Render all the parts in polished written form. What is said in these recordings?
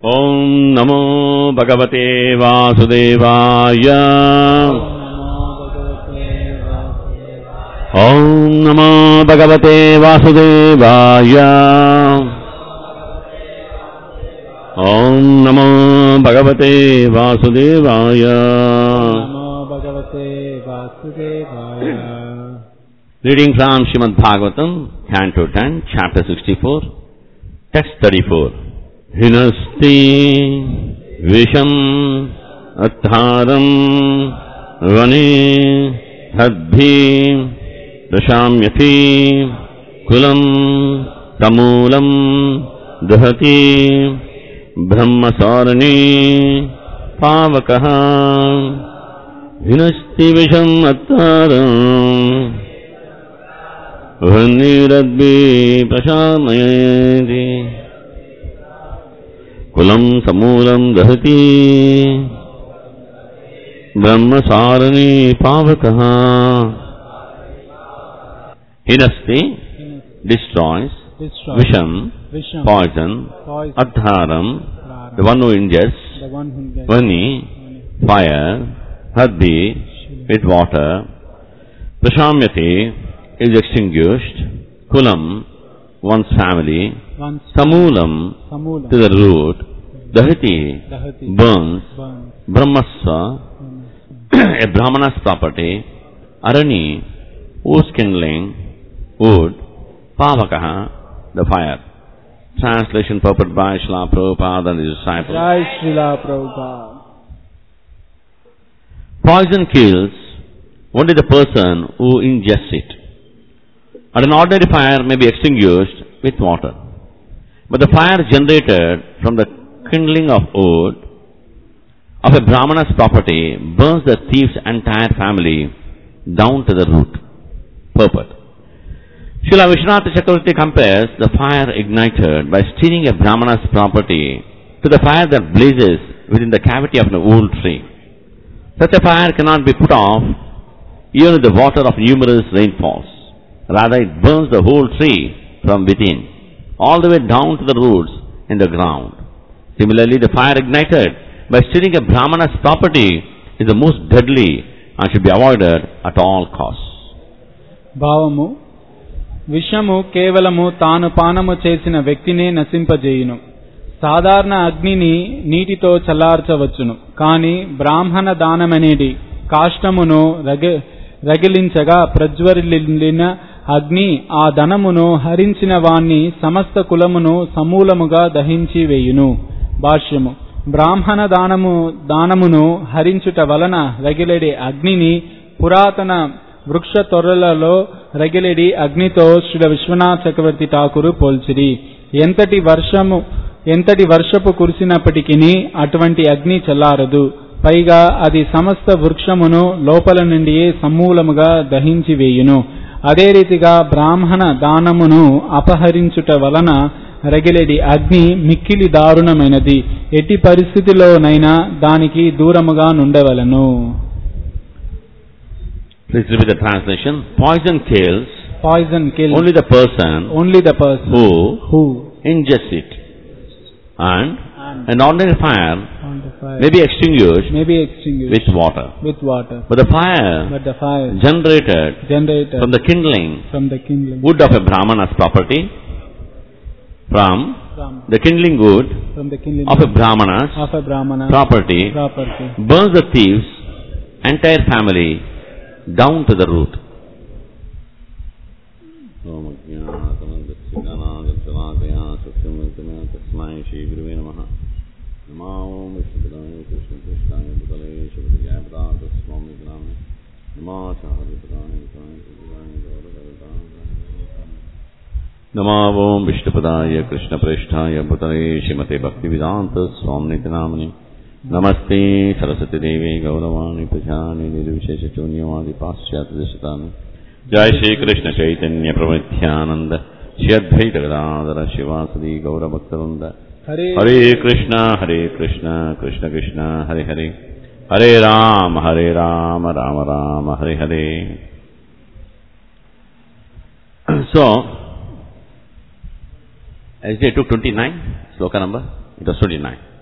Om Namo Bhagavate Vasudevaya. Om Namo Bhagavate Vasudevaya. Om Namo Bhagavate Vasudevaya. Reading from Srimad Bhagavatam, Canto 10, Chapter 64, Text 34. Hinasti Visham Attharam Vane Hadbhi Rashamyati Kulam Tamulam Dahati Brahmasarani Pavakaha. Hinasti Visham Attharam Vane Hadbhi Rashamyati Kulam samulam dahati brahmasarani pavakaha. Hinasti destroys, visham poison, adharam the one who ingests, vani fire, hadhi with water, prashamyati is extinguished, kulam one's family, samulam to the root, dahati burns, brahmasva a brahmana's property, arani whose kindling, wood, pavakaha the fire. Translation purport by Srila Prabhupada and his disciples. Jai Srila Prabhupada. Poison kills only the person who ingests it. And an ordinary fire may be extinguished with water. But the fire generated from the kindling of wood of a Brahmana's property burns the thief's entire family down to the root. Purport. Srila Vishwanath Chakravarti compares the fire ignited by stealing a Brahmana's property to the fire that blazes within the cavity of an old tree. Such a fire cannot be put off even with the water of numerous rainfalls. Rather, it burns the whole tree from within, all the way down to the roots in the ground. Similarly, the fire ignited by stealing a Brahmana's property is the most deadly and should be avoided at all costs. భావము విషము కేవలము తాను పానము చేసిన వ్యక్తినే నశింపజేయును. సాధారణ అగ్నిని నీటితో చల్లార్చవచ్చును. కానీ బ్రాహ్మణ దానమనేది కాష్టమును రగిలించగా ప్రజ్వరిల్లిన అగ్ని ఆ ధనమును హరించిన వాణ్ణి సమస్త కులమును సమూలముగా దహించి వేయును. భాష్యము. బ్రాహ్మణ దానమును హరించుట వలన రగిలెడి అగ్నిని పురాతన వృక్ష తొర్రలలో రగిలెడి అగ్నితో శ్రీ విశ్వనాథ చక్రవర్తి ఠాకూరు పోల్చిరి. ఎంతటి వర్షపు కురిసినప్పటికీ అటువంటి అగ్ని చల్లారదు. పైగా అది సమస్త వృక్షమును లోపల నుండియే సమూలముగా దహించి వేయును. అదే రీతిగా బ్రాహ్మణ దానమును అపహరించుట వలన రగిలెడి అగ్ని మిక్కిలి దారుణమైనది. ఎట్టి పరిస్థితిలోనైనా దానికి దూరముగా నుండవలెను. Please repeat the translation. Poison kills only the person who ingests it. And an ordinary fire may be extinguished with water. But the fire generated from the kindling wood of a Brahmana's property, from the kindling wood of a Brahmana's property, burns the thief's entire family down to the root. Namo Vishnupadaya Krishna Presthaya Bhutale Shrimate Bhaktivedanta Swamniti Namani Namaste Saraswati Devi Gauravani Prajani Nirvishesha Chunyavadi Paschyata Dishitana Jai Shri Krishna Chaitanya Pramityananda Shri Advaita Gadadhara Shivasadi Gaura Bhaktarunda Hare Krishna Krishna Krishna Hare Hare Hare Rama Rama Rama Hare Hare. So as they took 29, sloka number, it was 29.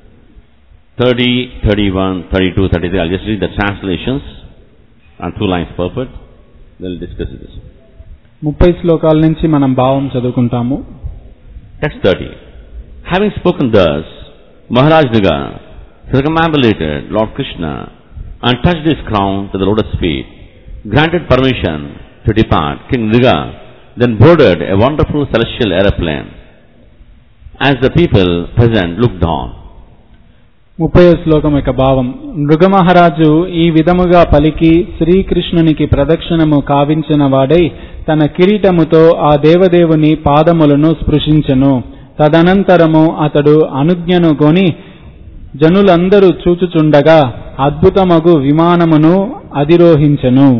30, 31, 32, 33. I'll just read the translations and 2 lines purport. We'll discuss this. 30 శ్లోకాల నుంచి మనం భావం చదువుకుంటాము. Text 30. Having spoken thus, Maharaj Nriga circumambulated Lord Krishna and touched his crown to the lotus feet, granted permission to depart. King Nriga then boarded a wonderful celestial aeroplane. As the people present looked on. 30వ శ్లోకం యొక్క భావం. నృగమహారాజు ఈ విధముగా పలికి శ్రీకృష్ణునికి ప్రదక్షిణము కావించిన వాడై తన కిరీటముతో ఆ దేవదేవుని పాదములను స్పృశించెను. తదనంతరము అతడు అనుజ్ఞను గొని జనులందరూ చూచుచుండగా అద్భుతమగు విమానమును అధిరోహించెను.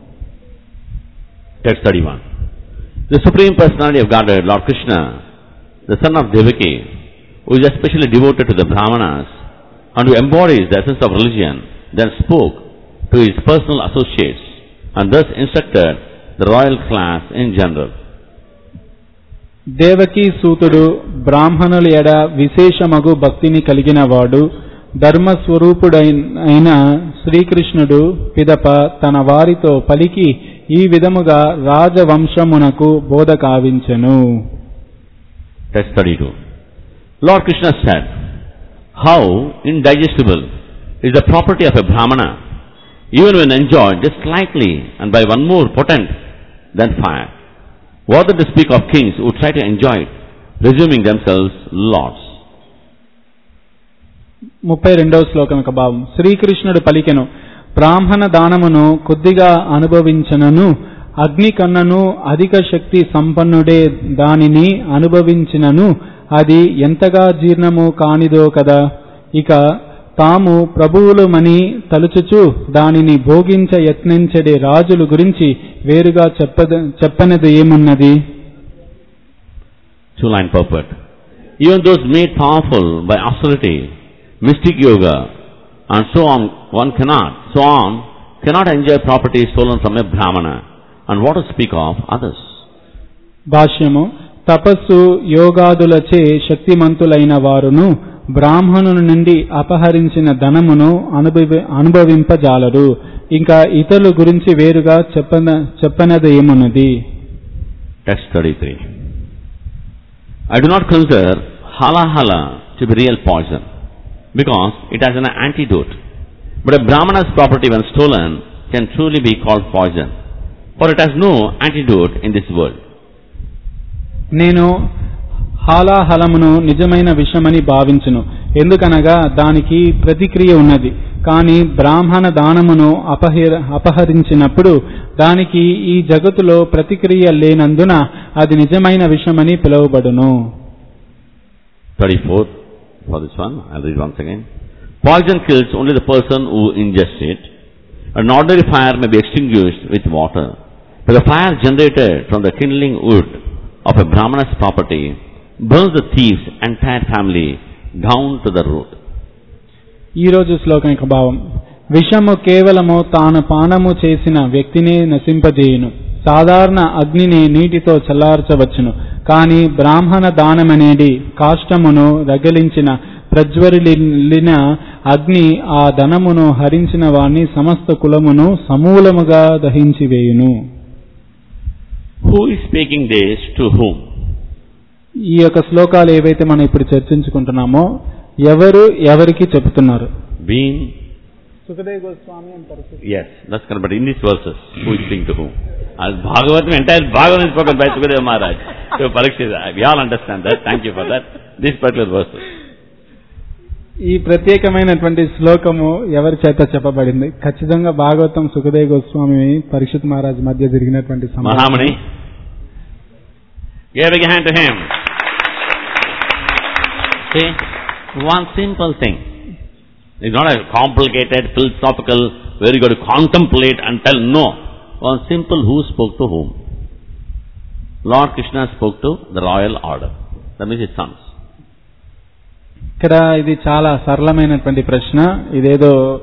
Text 31. The Supreme Personality of Godhead, Lord Krishna, the son of Devaki, who is especially devoted to the Brahmanas and who embodies the essence of religion, then spoke to his personal associates and thus instructed the royal class in general. Devaki సూతుడు బ్రాహ్మణుల ఎడ విశేషమగు భక్తిని కలిగిన వాడు, ధర్మస్వరూపుడైన శ్రీకృష్ణుడు పిదప తన వారితో పలికి ఈ విధముగా రాజవంశమునకు బోధ కావించెను. Text 32. Lord Krishna said, how indigestible is the property of a Brahmana, even when enjoyed just slightly and by one more potent than fire. What then to speak of kings who try to enjoy it, presuming themselves lords? 32వ శ్లోకం యొక్క భావం. శ్రీకృష్ణుడు పలికెను, బ్రాహ్మణ దానమును కొద్దిగా అనుభవించనను అగ్ని కన్నను అధిక శక్తి సంపన్నుడే దానిని అనుభవించినను అది ఎంతగా జీర్ణము కానిదో కదా. ఇక తాము ప్రభువులమని తలుచుచు దానిని భోగించ యత్నించడే రాజుల గురించి వేరుగా చెప్పనది ఏమున్నది. 2-line purport. Even those made powerful by austerity, mystic yoga, and so on cannot enjoy property stolen from a Brahmana, and what to speak of others. భాష్యము. తపస్సు యోగాదులచే శక్తిమంతులైన వారును బ్రాహ్మణుని నుండి అపహరించిన ధనమును అనుభవింపజాలరు. ఇంకా ఇతరుల గురించి వేరుగా చెప్పనది ఏమున్నది. Text 33. I do not consider halahala to be real poison, because it has an antidote. But a Brahmana's property when stolen can truly be called poison, for it has no antidote in this world. నేను హాలాహలమును నిజమైన విషమని భావించును, ఎందుకనగా దానికి ప్రతిక్రియ ఉన్నది. కానీ బ్రాహ్మణ దానమును అపహరించినప్పుడు దానికి ఈ జగత్తులో ప్రతిక్రియ లేనందున అది నిజమైన విషమని పిలువబడును. 34 for this one, I'll read once again. Poison kills only the person who ingests it. An ordinary fire may be extinguished with water, but the fire generated from the kindling wood of a Brahmana's property burns the thief's entire family down to the root. ఈ రోజు శ్లోకం యొక్క భావం. విషము కేవలము తాను పానము చేసిన వ్యక్తిని నశింపజేయును. సాధారణ అగ్నిని నీటితో చల్లార్చవచ్చును, కానీ బ్రాహ్మణ దానమనేది కాష్టమును రగిలించిన ప్రజ్వరిల్లిన అగ్ని ఆ ధనమును హరించిన వాణ్ణి సమస్త కులమును సమూలముగా దహించివేయును. Who is speaking this to whom? ఈ యొక్క శ్లోకాలు ఏవైతే మనం ఇప్పుడు చర్చించుకుంటున్నామో ఎవరు ఎవరికి చెప్తున్నారు. Being Sukhdev Goswami and Parashut. Yes, that's correct. But in these verses, who is speaking to whom? As Bhagavatam, entire Bhagavatam is spoken by Sukadeva Maharaj. So Parikshit, we all understand that. Thank you for that. These particular verses. ఈ ప్రత్యేకమైనటువంటి శ్లోకము ఎవరి చేత చెప్పబడింది? ఖచ్చితంగా భాగవతం సుఖదేవ్ గోస్వామి పరీక్షిత్ మహారాజ్ మధ్య జరిగినటువంటి Mahamani, give a big hand to him. See, one simple thing. It's not a complicated, philosophical, where you got to contemplate and tell. No. One simple who spoke to whom. Lord Krishna spoke to the royal order. That means his sons. ఇక్కడ ఇది చాలా సరళమైనటువంటి ప్రశ్న. ఇదేదో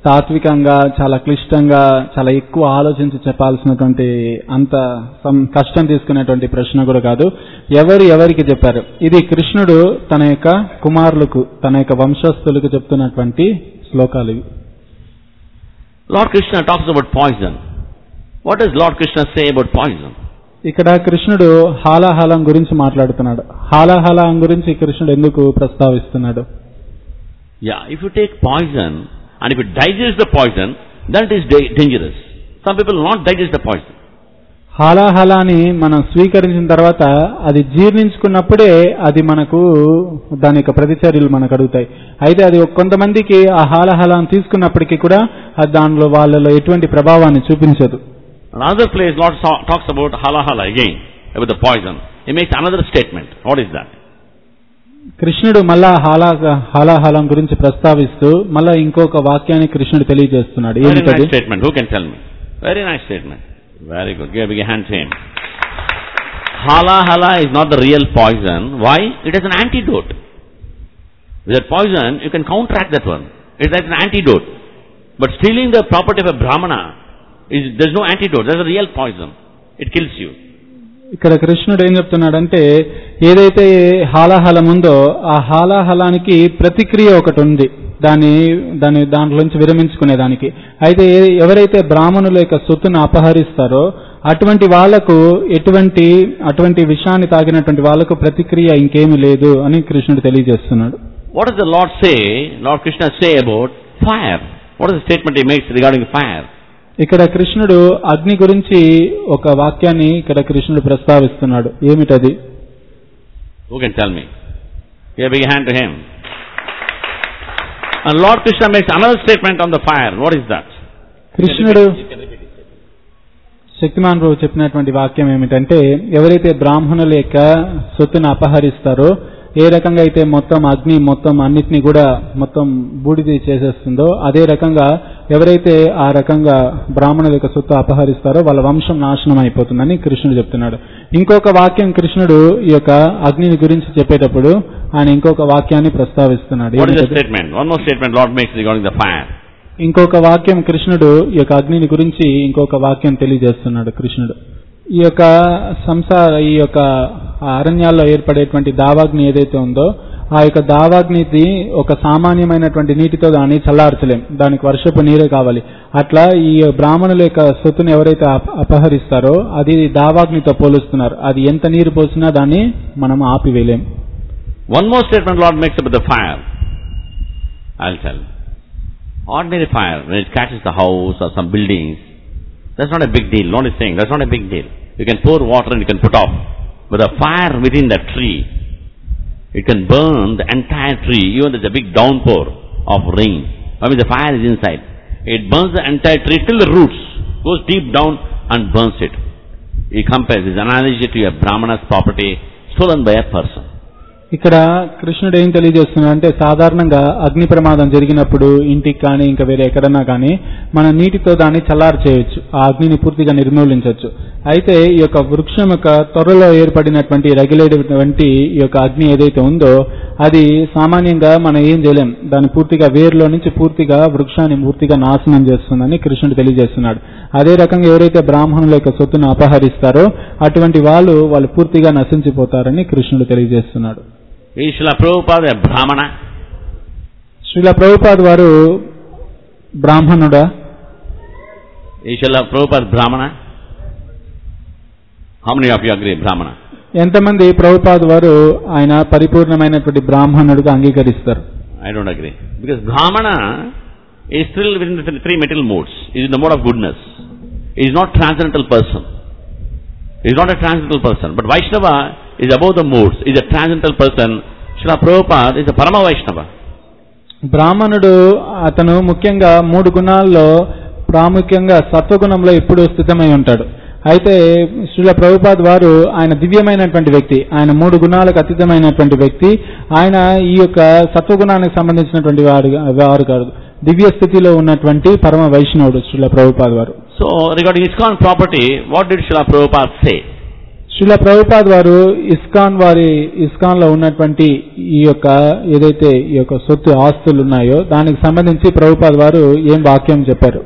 తాత్వికంగా చాలా క్లిష్టంగా చాలా ఎక్కువ ఆలోచించి చెప్పాల్సినటువంటి అంత కష్టం తీసుకునేటువంటి ప్రశ్న కూడా కాదు. ఎవరికి చెప్పారు? ఇది కృష్ణుడు తన యొక్క కుమారులకు, తన యొక్క వంశస్థులకు చెప్తున్నటువంటి శ్లోకాలు ఇవి. Lord Krishna talks about poison. What does Lord Krishna say about poison? ఇక్కడ కృష్ణుడు హాలాహలం గురించి మాట్లాడుతున్నాడు. హాలాహలం గురించి కృష్ణుడు ఎందుకు ప్రస్తావిస్తున్నాడు? Yeah, if you take poison and if you digest the poison, then it is dangerous. Some people will not digest the poison. హాలాహలాన్ని మనం స్వీకరించిన తర్వాత అది జీర్ణించుకున్నప్పుడే అది మనకు దాని యొక్క ప్రతిచర్యలు మనకు అడుగుతాయి. అయితే అది కొంతమందికి ఆ హాలాహలాన్ని తీసుకున్నప్పటికీ కూడా అది దానిలో వాళ్ళలో ఎటువంటి ప్రభావాన్ని చూపించదు. Another place Lord talks about halahala again, about the poison. He makes another statement. What is that? కృష్ణుడు మళ్ళా హాలాహలం గురించి ప్రస్తావిస్తూ మళ్ళా ఇంకొక వాక్యాన్ని కృష్ణుడు తెలియజేస్తున్నాడు. Very nice statement. Who can tell me? Very nice statement. Very good. Give a big hand to him. Halahala is not the real poison. Why? It is an antidote. With that poison, you can counteract that one. It is an antidote. But stealing the property of a brahmana, there is no antidote. That is a real poison. It kills you. ఇక్కడ కృష్ణుడు ఏం చెప్తున్నాడంటే, ఏదైతే హాలాహలం ఉందో ఆ హాలాహలానికి ప్రతిక్రియ ఒకటి ఉంది, దాంట్లోంచి విరమించుకునేదానికి. అయితే ఎవరైతే బ్రాహ్మణుల యొక్క సొత్తును అపహరిస్తారో అటువంటి వాళ్లకు అటువంటి విషయాన్ని తాగినటువంటి వాళ్లకు ప్రతిక్రియ ఇంకేమీ లేదు అని కృష్ణుడు తెలియజేస్తున్నాడు. What does the Lord say? Lord Krishna say about fire? What is the statement he makes regarding fire? ఇక్కడ కృష్ణుడు అగ్ని గురించి ఒక వాక్యాన్ని ఇక్కడ కృష్ణుడు ప్రస్తావిస్తున్నాడు. ఏమిటది? Who can tell me? Give a big hand to him. And Lord Krishna makes another statement on the fire. What is that? కృష్ణుడు శక్తిమాన్ ప్రభు చెప్పినటువంటి వాక్యం ఏమిటంటే, ఎవరైతే బ్రాహ్మణుల యొక్క సొత్తును అపహరిస్తారో, ఏ రకంగా అయితే మొత్తం అగ్ని మొత్తం అన్నిటినీ కూడా మొత్తం బూడిది చేసేస్తుందో, అదే రకంగా ఎవరైతే ఆ రకంగా బ్రాహ్మణుల యొక్క సొత్తు అపహరిస్తారో వాళ్ళ వంశం నాశనం అయిపోతుందని కృష్ణుడు చెప్తున్నాడు. ఇంకొక వాక్యం కృష్ణుడు ఈ యొక్క అగ్నిని గురించి చెప్పేటప్పుడు ఆయన ఇంకొక వాక్యాన్ని ప్రస్తావిస్తున్నాడు. ఇంకొక వాక్యం కృష్ణుడు ఈ యొక్క అగ్నిని గురించి ఇంకొక వాక్యం తెలియజేస్తున్నాడు. కృష్ణుడు ఈ యొక్క అరణ్యాల్లో ఏర్పడేటువంటి దావాగ్ని ఏదైతే ఉందో ఆ యొక్క దావాగ్నిది ఒక సామాన్యమైనటువంటి నీటితో దాన్ని చల్లార్చలేం, దానికి వర్షపు నీరే కావాలి. అట్లా ఈ బ్రాహ్మణుల యొక్క సొత్తును ఎవరైతే అపహరిస్తారో అది దావాగ్నితో పోలుస్తున్నారు. అది ఎంత నీరు పోసినా దాన్ని మనం ఆపివేయలేం. One more statement Lord makes about the fire. I'll tell. Ordinary fire, when it catches the house or some buildings, that's not a big deal. Lord is saying that's not a big deal. You can pour water and you can put off. But the fire within that tree, it can burn the entire tree, even there's a big downpour of rain. I mean the fire is inside. It burns the entire tree till the roots, goes deep down and burns it. He compares this analogy to a brahmana's property stolen by a person. ఇక్కడ కృష్ణుడు ఏం తెలియజేస్తున్నాడంటే, సాధారణంగా అగ్ని ప్రమాదం జరిగినప్పుడు ఇంటికి కానీ ఇంకా వేరే ఎక్కడన్నా కానీ మన నీటితో దాన్ని చల్లారు చేయొచ్చు, ఆ అగ్నిని పూర్తిగా నిర్మూలించవచ్చు. అయితే ఈ యొక్క వృక్షం యొక్క త్వరలో ఏర్పడినటువంటి రగిలేటువంటి ఈ యొక్క అగ్ని ఏదైతే ఉందో అది సామాన్యంగా మనం ఏం చేయలేం, దాన్ని పూర్తిగా వేరులో నుంచి పూర్తిగా వృక్షాన్ని పూర్తిగా నాశనం చేస్తుందని కృష్ణుడు తెలియజేస్తున్నాడు. అదే రకంగా ఎవరైతే బ్రాహ్మణుల యొక్క సొత్తును అపహరిస్తారో అటువంటి వాళ్ళు పూర్తిగా నశించిపోతారని కృష్ణుడు తెలియజేస్తున్నాడు. Srila Prabhupada a Brahmana? Srila Prabhupada వారు బ్రాహ్మణుడా? Srila Prabhupada Brahmana? How many of you agree Brahmana? ఎంతమంది ప్రభుపాద వారు ఆయన పరిపూర్ణమైనటువంటి బ్రాహ్మణుడిగా అంగీకరిస్తారు? I don't agree. Because Brahmana is still within the three material modes. He is in the mode of goodness. He is not transcendental person. He is not a transcendental person. But Vaishnava is above the moods, is a transcendental person. Srila Prabhupada is a Parama Vaishnava. బ్రాహ్మణుడు అతను ముఖ్యంగా మూడు గుణాల్లో ప్రాముఖ్యంగా సత్వగుణంలో ఎప్పుడూ స్థితమై ఉంటాడు. అయితే శ్రీల ప్రభుపాద్ వారు ఆయన దివ్యమైనటువంటి వ్యక్తి, ఆయన మూడు గుణాలకు అతీతమైనటువంటి వ్యక్తి. ఆయన ఈ యొక్క సత్వగుణానికి సంబంధించినటువంటి వారు కాదు, దివ్య స్థితిలో ఉన్నటువంటి పరమ వైష్ణవుడు శ్రీల ప్రభుపాద్ వారు. So regarding ISKCON property, what did Srila Prabhupada say? Srila Prabhupad వారు ఇస్కాన్ లో ఉన్నటువంటి ఈ యొక్క ఏదైతే ఈ యొక్క సొత్తు ఆస్తులు ఉన్నాయో దానికి సంబంధించి ప్రభుపాద్ వారు ఏం వాక్యం చెప్పారు?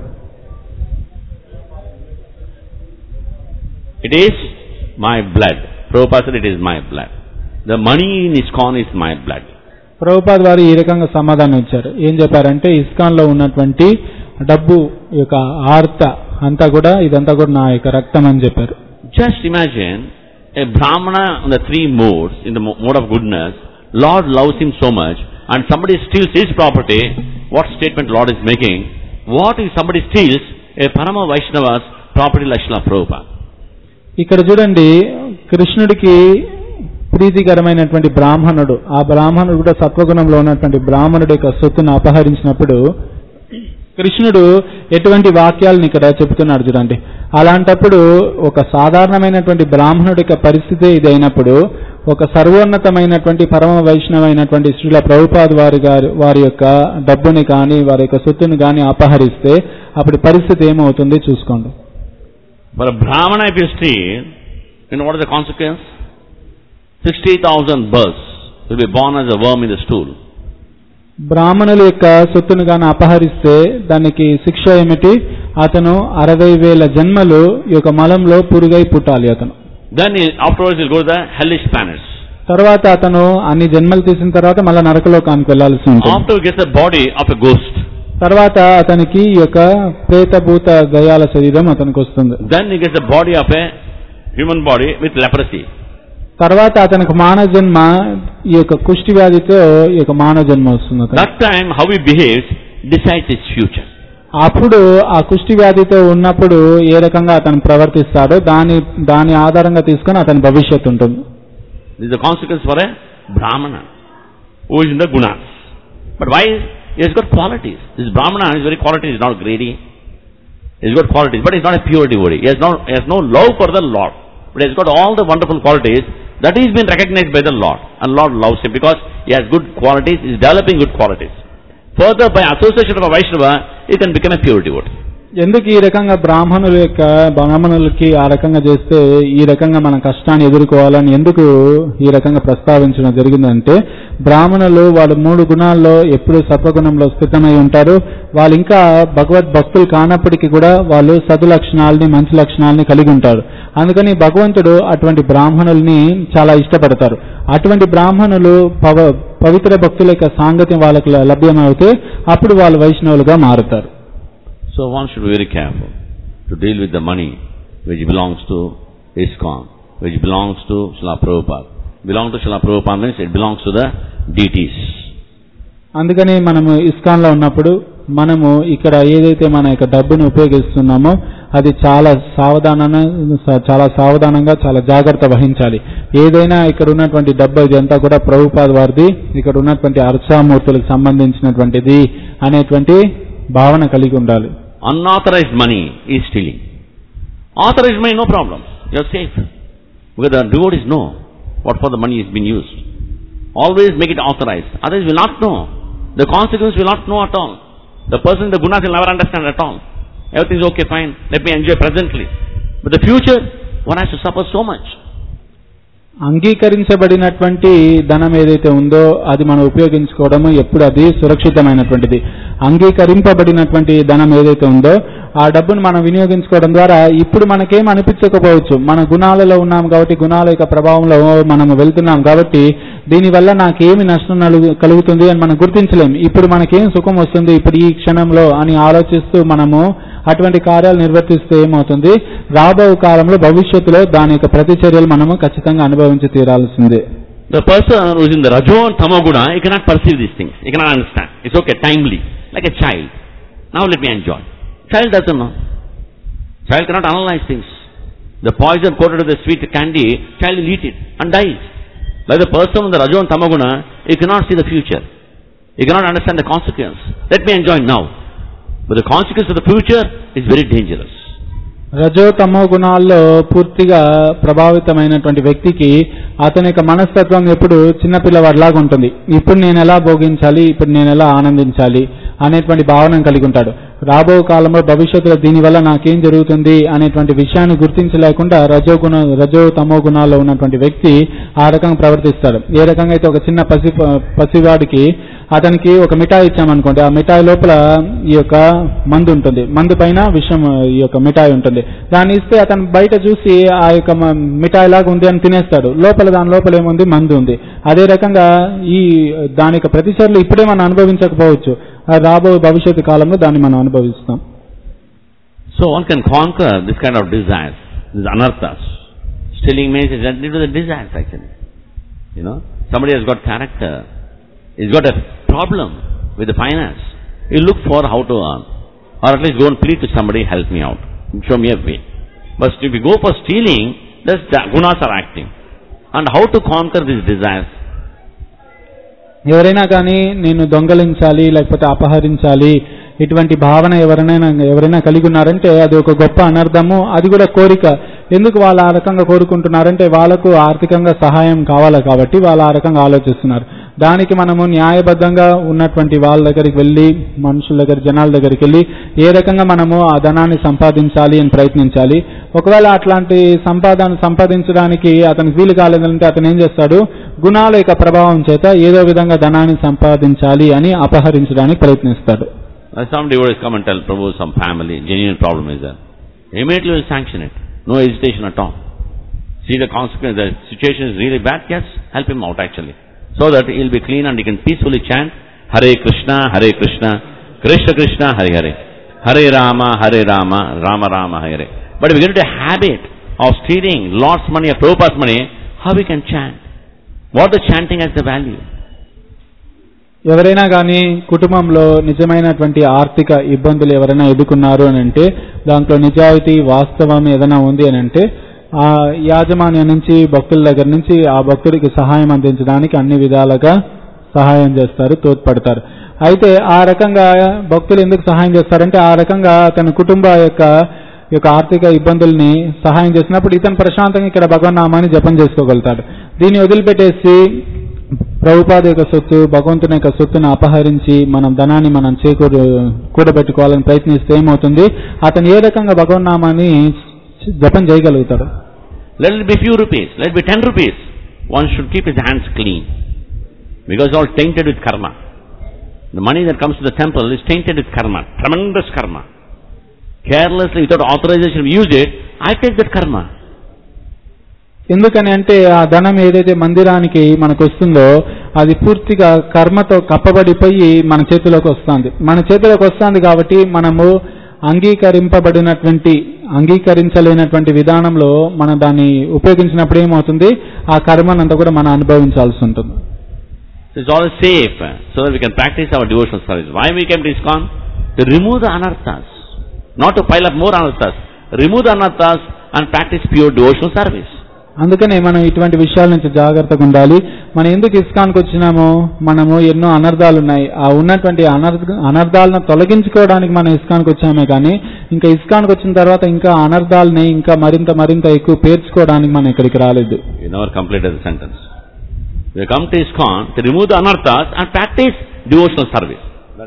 It is my blood. Prabhupada said it is my blood. The money in ISKCON is my blood. Prabhupad వారు ఈ రకంగా సమాధానం ఇచ్చారు. ఏం చెప్పారంటే ఇస్కాన్ లో ఉన్నటువంటి డబ్బు యొక్క ఆర్త అంతా కూడా ఇదంతా కూడా నా యొక్క రక్తం అని చెప్పారు. Just imagine a Brahmana on the three modes, in the mode of goodness, Lord loves him so much, and somebody steals his property. What statement Lord is making? What if somebody steals a Parama Vaishnava's property like Srila Prabhupada? ఇక్కడ చూడండి, కృష్ణుడికి ప్రీతికరమైనటువంటి బ్రాహ్మణుడు, ఆ బ్రాహ్మణుడు కూడా సత్వగుణంలో ఉన్నటువంటి బ్రాహ్మణుడి యొక్క సొత్తును అపహరించినప్పుడు కృష్ణుడు ఎటువంటి వాక్యాలను ఇక్కడ చెబుతున్నాడు చూడండి. అలాంటప్పుడు ఒక సాధారణమైనటువంటి బ్రాహ్మణుడి యొక్క పరిస్థితి ఇది అయినప్పుడు ఒక సర్వోన్నతమైనటువంటి పరమ వైష్ణవైనటువంటి శ్రీల ప్రభుపాద్ వారి యొక్క డబ్బుని కానీ వారి యొక్క సొత్తుని కానీ అపహరిస్తే అప్పుడు పరిస్థితి ఏమవుతుంది చూసుకోండి. For a Brahmana, if you steal, then what is the consequence? 60,000 births will be born as a worm in the stool. బ్రాహ్మణుల యొక్క సొత్తును గాని అపహరిస్తే దానికి శిక్ష ఏమిటి? అతను 60,000 జన్మలు ఈ యొక్క మలంలో పురుగై పుట్టాలి అతను. Then afterwards he'll go to the hellish planets. తర్వాత అతను అన్ని జన్మలు తీసిన తర్వాత మళ్ళా నరకలోకానికి వెళ్లాల్సి ఉంటుంది. After he gets the body of a ghost. తర్వాత అతనికి ఈ యొక్క ప్రేతభూత గయాల శరీరం అతనికి వస్తుంది. Then he gets the body of a human body with leprosy. తర్వాత అతనికి మానవ జన్మ ఈ యొక్క కుష్టి వ్యాధితో ఈ యొక్క మానవ జన్మ వస్తుంది. That time how he behaves decides his future. అప్పుడు ఆ కుష్టి వ్యాధితో ఉన్నప్పుడు ఏ రకంగా అతను ప్రవర్తిస్తాడో దాని ఆధారంగా తీసుకొని అతని భవిష్యత్తు ఉంటుంది. This is the consequence for a Brahmana who is in the gunas. But why? He has got qualities. This Brahmana is very quality, is not greedy. He has got qualities, but he is not a pure devotee. He has no love for the Lord. But he has got all the wonderful qualities that he has been recognized by the Lord. And Lord loves him because he has good qualities, he is developing good qualities. Further, by association of a Vaishnava, he can become a pure devotee. ఎందుకు ఈ రకంగా బ్రాహ్మణులకి ఆ రకంగా చేస్తే ఈ రకంగా మన కష్టాన్ని ఎదుర్కోవాలని ఎందుకు ఈ రకంగా ప్రస్తావించడం జరిగిందంటే, బ్రాహ్మణులు వాళ్ళు 3 గుణాల్లో ఎప్పుడు సత్వగుణంలో స్థితమై ఉంటారు. వాళ్ళు ఇంకా భగవద్భక్తులు కానప్పటికీ కూడా వాళ్ళు సద్లక్షణాలని మంచి లక్షణాలని కలిగి ఉంటారు. అందుకని భగవంతుడు అటువంటి బ్రాహ్మణుల్ని చాలా ఇష్టపడతారు. అటువంటి బ్రాహ్మణులు పవిత్ర భక్తుల యొక్క సాంగత్యం వాళ్ళకి లభ్యమవుతే అప్పుడు వాళ్ళు వైష్ణవులుగా మారుతారు. So one should be very careful to deal with the money which belongs to ISKCON, which belongs to Srila Prabhupada. Belong to Srila Prabhupada means it belongs to the deities. అందుకని మనము ఇస్కాన్ లో ఉన్నప్పుడు మనము ఇక్కడ ఏదైతే మన యొక్క డబ్బును ఉపయోగిస్తున్నామో అది చాలా సావధానంగా చాలా జాగ్రత్త వహించాలి. ఏదైనా ఇక్కడ ఉన్నటువంటి డబ్బు ఇదంతా కూడా ప్రభుపాద్ వారిది, ఇక్కడ ఉన్నటువంటి అర్చామూర్తులకు సంబంధించినటువంటిది అనేటువంటి భావన కలిగి ఉండాలి. Unauthorized money is stealing. Authorized money, no problem. You are safe. Because the devotees know what for the money is being used. Always make it authorized. Otherwise will not know. The consequence will not know at all. The person in the gunas will never understand at all. Everything is okay, fine. Let me enjoy presently. But the future, one has to suffer so much. అంగీకరించబడినటువంటి ధనం ఏదైతే ఉందో అది మనం ఉపయోగించుకోవడము ఎప్పుడు అది సురక్షితమైనటువంటిది. అంగీకరింపబడినటువంటి ధనం ఏదైతే ఉందో ఆ డబ్బును మనం వినియోగించుకోవడం ద్వారా ఇప్పుడు మనకేం అనిపించకపోవచ్చు. మన గుణాలలో ఉన్నాం కాబట్టి, గుణాల యొక్క ప్రభావంలో మనం వెళ్తున్నాం కాబట్టి దీనివల్ల నాకేమి నష్టం కలుగుతుంది అని మనం గుర్తించలేం. ఇప్పుడు మనకేం సుఖం వస్తుంది ఇప్పుడు ఈ క్షణంలో అని ఆలోచిస్తూ మనము అటువంటి కార్యాలు నిర్వర్తిస్తే ఏమవుతుంది, రాబో కాలంలో భవిష్యత్తులో దాని యొక్క ప్రతిచర్యలు మనము ఖచ్చితంగా అనుభవించి తీరాల్సిందే. The person who is in the Rajo and Tamo Guna, he cannot perceive these things. He cannot understand. It's okay, timely. Like a child. Now let me enjoy. Child doesn't know. Child cannot analyze things. The poison coated with the sweet candy, child will eat it and dies. Like the person in the Rajo and Tamo Guna, he cannot see the future. He cannot understand the consequence. Let me enjoy now. But the consequence of the future is very dangerous. రజో తమో గుణాల్లో పూర్తిగా ప్రభావితమైనటువంటి వ్యక్తికి అతని యొక్క మనస్తత్వం ఎప్పుడు చిన్నపిల్లవాడిలాగా ఉంటుంది. ఇప్పుడు నేను ఎలా భోగించాలి, ఇప్పుడు నేను ఎలా ఆనందించాలి అనేటువంటి భావన కలిగి ఉంటాడు. రాబో కాలంలో భవిష్యత్తులో దీనివల్ల నాకేం జరుగుతుంది అనేటువంటి విషయాన్ని గుర్తించలేకుండా రజో తమో గుణాల్లో ఉన్నటువంటి వ్యక్తి ఆ రకంగా ప్రవర్తిస్తాడు. ఏ రకంగా అయితే ఒక చిన్న పసివాడికి అతనికి ఒక మిఠాయి ఇచ్చామనుకోండి, ఆ మిఠాయి లోపల ఈ యొక్క మందు ఉంటుంది, మందు పైన విషం ఈ యొక్క మిఠాయి ఉంటుంది. దాన్ని ఇస్తే అతను బయట చూసి ఆ యొక్క మిఠాయి లాగా ఉంది అని తినేస్తాడు, దాని లోపల ఏముంది, మందు ఉంది. అదే రకంగా దాని యొక్క ప్రతిచర్యలు ఇప్పుడే మనం అనుభవించకపోవచ్చు, రాబో భవిష్యత్తు కాలంలో దాన్ని మనం అనుభవిస్తాం. So one can conquer this kind of desires, these anarthas. Stealing means it's related to the desires actually. Somebody has got character, he's got a problem with the finance. You look for how to earn, or at least go and plead to somebody, help me out, show me a way. But if you go for stealing, the gunas are acting. And how to conquer these desires? ఎవరైనా కానీ నేను దొంగలించాలి లేకపోతే అపహరించాలి ఇటువంటి భావన ఎవరైనా కలిగి ఉన్నారంటే అది ఒక గొప్ప అనర్థము, అది కూడా కోరిక. ఎందుకు వాళ్ళు ఆ రకంగా కోరుకుంటున్నారంటే వాళ్ళకు ఆర్థికంగా సహాయం కావాలి కాబట్టి వాళ్ళు ఆ రకంగా ఆలోచిస్తున్నారు. దానికి మనము న్యాయబద్ధంగా ఉన్నటువంటి వాళ్ళ దగ్గరికి వెళ్ళి, మనుషుల దగ్గర, జనాల దగ్గరికి వెళ్ళి ఏ రకంగా మనము ఆ ధనాన్ని సంపాదించాలి అని ప్రయత్నించాలి. ఒకవేళ అట్లాంటి సంపాదించడానికి అతనికి వీలు కాలేదంటే అతను ఏం చేస్తాడు, గుణాల యొక్క ప్రభావం చేత ఏదో విధంగా ధనాన్ని సంపాదించాలి అని అపహరించడానికి ప్రయత్నిస్తాడు. Some devotees come and tell Prabhu, some family, genuine problem is there. Immediately will sanction it. No hesitation at all. See the consequence, the situation is really bad, yes, help him out actually. So that he will be clean and he can peacefully chant Hare Krishna, Krishna Krishna, Hare Hare, Hare Rama, Rama Rama, Hare Hare. But if we get into a habit of stealing Lord's money or Prabhupada's money, how we can chant? What the chanting has the value? ఎవరైనా కానీ కుటుంబంలో నిజమైనటువంటి ఆర్థిక ఇబ్బందులు ఎవరైనా ఎదుర్కొన్నారు అని అంటే, దాంట్లో నిజాయితీ వాస్తవం ఏదైనా ఉంది అని అంటే, ఆ యాజమాన్యం నుంచి, భక్తుల దగ్గర నుంచి ఆ భక్తుడికి సహాయం అందించడానికి అన్ని విధాలుగా సహాయం చేస్తారు, తోడ్పడతారు. అయితే ఆ రకంగా భక్తులు ఎందుకు సహాయం చేస్తారంటే, ఆ రకంగా తన కుటుంబ యొక్క ఆర్థిక ఇబ్బందుల్ని సహాయం చేసినప్పుడు ఇతను ప్రశాంతంగా ఇక్కడ భగవన్నామాన్ని జపం చేసుకోగలుగుతాడు. దీన్ని వదిలిపెట్టేసి ప్రభుపాద యొక్క సొత్తు, భగవంతుని యొక్క సొత్తును అపహరించి మనం ధనాన్ని మనం కూడబెట్టుకోవాలని ప్రయత్నిస్తే ఏమవుతుంది, అతను ఏ రకంగా భగవన్నామాన్ని జపం చేయగలుగుతాడు. Let it be few rupees, let it be 10 rupees. One should keep his hands clean, because it's all tainted with karma. The money that comes to the temple is tainted with karma, tremendous karma. Carelessly, without authorization, we use it, I take that karma. ఎందుకని అంటే ఆ ధనం ఏదైతే మందిరానికి మనకు వస్తుందో అది పూర్తిగా కర్మతో కప్పబడిపోయి మన చేతిలోకి వస్తుంది కాబట్టి మనము అంగీకరించలేనటువంటి విధానంలో మనం దాన్ని ఉపయోగించినప్పుడు ఏమవుతుంది, ఆ కర్మనంతా కూడా మనం అనుభవించాల్సి ఉంటుంది. It's all safe, so that we can practice our devotional service. Why we came to ISKCON? To remove the anarthas, not to pile up more anarthas. Remove the anarthas and practice pure devotional service. అందుకనే మనం ఇటువంటి విషయాల నుంచి జాగ్రత్తగా ఉండాలి. మనం ఎందుకు ఇస్కాన్కి వచ్చినామో, మనము ఎన్నో అనర్థాలు ఉన్నాయి, ఆ ఉన్నటువంటి అనర్థాలను తొలగించుకోవడానికి మనం ఇస్కాన్కి వచ్చామే కానీ ఇంకా ఇస్కాన్కి వచ్చిన తర్వాత ఇంకా అనర్థాలని ఇంకా మరింత ఎక్కువ పేర్చుకోవడానికి మనం ఇక్కడికి రాలేదు. You never completed the sentence. We come to ISKCON to remove the anarthas and practice devotional service.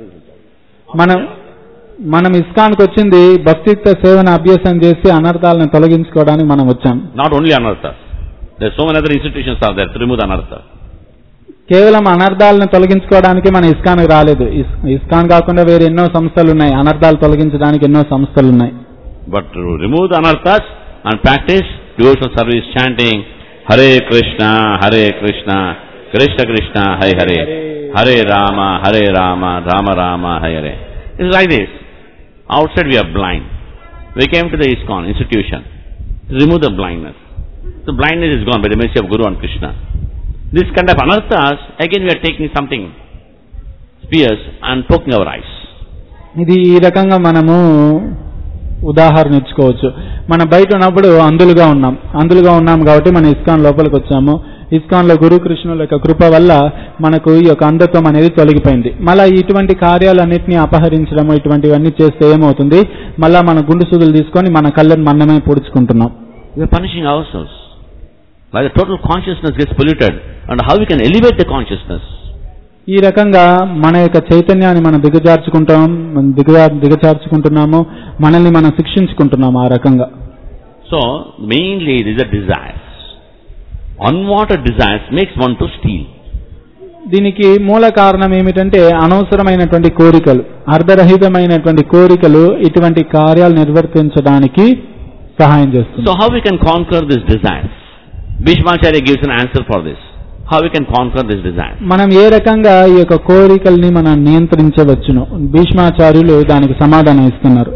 మనం ఇస్కాన్కి వచ్చింది భక్తియుక్త సేవను అభ్యాసం చేసి అనర్థాలను తొలగించుకోవడానికి మనం వచ్చాం. Not only anarthas. There are so many other institutions are there to remove the anarthas. కేవలం అనర్థాలను తొలగించుకోవడానికి మనం ఇస్కాన్కి రాలేదు. ఇస్కాన్ కాకుండా వేరే ఎన్నో సంస్థలు ఉన్నాయి, అనర్థాలు తొలగించడానికి ఎన్నో సంస్థలు ఉన్నాయి. But to remove the anarthas and practice devotional service chanting Hare Krishna, Krishna Krishna, Hare Hare, Hare Rama, Rama Rama, Hare Hare. It's like this. Outside we are blind. We came to the ISKCON institution to remove the blindness. The blindness is gone by the mercy of Guru and Krishna. This kind of anarthas, again we are taking something, spears, and poking our eyes. ఇది ఈ రకంగా మనము ఉదాహరణ ఇచ్చుకోవచ్చు. మనం బయట ఉన్నప్పుడు అందులుగా ఉన్నాం కాబట్టి మనం ఇస్కాన్ లోపలికి వచ్చాము. ఇస్కాన్లో గురు కృష్ణుల యొక్క కృప వల్ల మనకు ఈ యొక్క అంధత్వం అనేది తొలగిపోయింది. మళ్ళీ ఇటువంటి కార్యాలన్నింటినీ అపహరించడము ఇటువంటివన్నీ చేస్తే ఏమవుతుంది, మళ్ళా మన గుండు సూదులు తీసుకొని మన కళ్ళను మనమే పొడుచుకుంటున్నాం. We are punishing ourselves. Why the total consciousness gets polluted, and how we can elevate the consciousness? ఈ రకంగా మన యొక్క చైతన్యాన్ని మనం దిగజార్చుకుంటున్నాము, మనల్ని మనం శిక్షించుకుంటున్నాము ఆ రకంగా. So, mainly these are desires. Unwanted desires makes one to steal. దీనికి మూల కారణం ఏమిటంటే అనవసరమైనటువంటి కోరికలు, అర్ధరహితమైనటువంటి కోరికలు ఇటువంటి కార్యాలు నిర్వర్తించడానికి సహాయం చేస్తుంది. So how we can conquer these desires? Bhishmacharya gives an answer for this. How we can conquer these desires? మనం ఏ రకంగా ఈ యొక్క కోరికల్ని మనం నియంత్రించవచ్చును, భీష్మాచార్యులు దానికి సమాధానం ఇస్తున్నారు.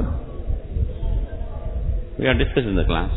We are discussing in the class.